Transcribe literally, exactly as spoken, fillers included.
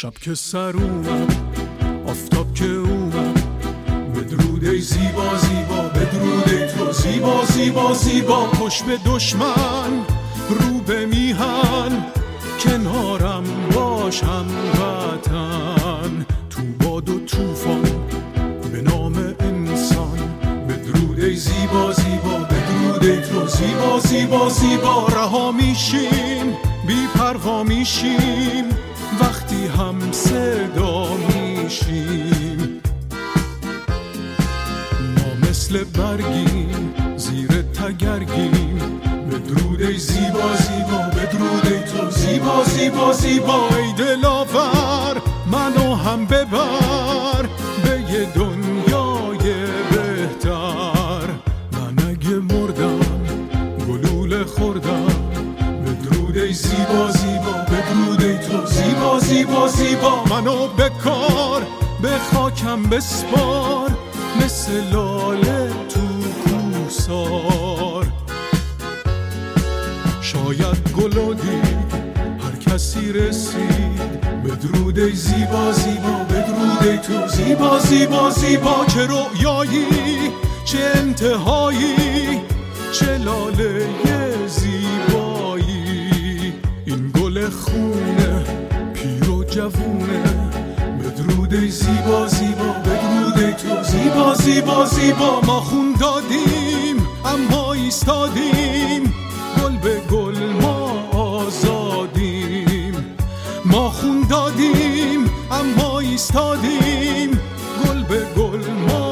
شب که سر اومد آفتاب که اومد، بدرود ای زیبا زیبا، بدرود ای تو زیبا زیبا زیبا. پشت به دشمن رو به میهن، کنارم باشم وطن. تو باد و طوفان به نام انسان، بدرود ای زیبا زیبا، بدرود ای تو زیبا زیبا زیبا. رها میشیم بی پروا میشیم وقتی هم صدا میشیم. ما مثل برگیم زیر تگرگیم، بدرود ای زیبا زیبا، بدرود ای تو زیبا زیبا زیبا. ای دلاور منو هم ببر به یه دنیای بهتر. من اگه مردم گلوله خوردم، بدرود ای زیبا زیبا، بدرود ای تو زیبا زیبا زیبا. منو بکار به خاکم بسپار، مثل لاله تو کوسار. شاید گلو دید هر کسی رسید، بدرود ای زیبا زیبا، بدرود ای تو زیبا زیبا زیبا. چه رویایی چه انتهایی، چه لاله زیبایی. این گل خونه پیر و جوونه، بدرود ای زیبا زیبا، بدرود ای تو زیبا زیبا زیبا. ما خون دادیم اما ایستادیم، گل به گل ما آزادیم. ما خون دادیم اما ایستادیم، گل به گل ما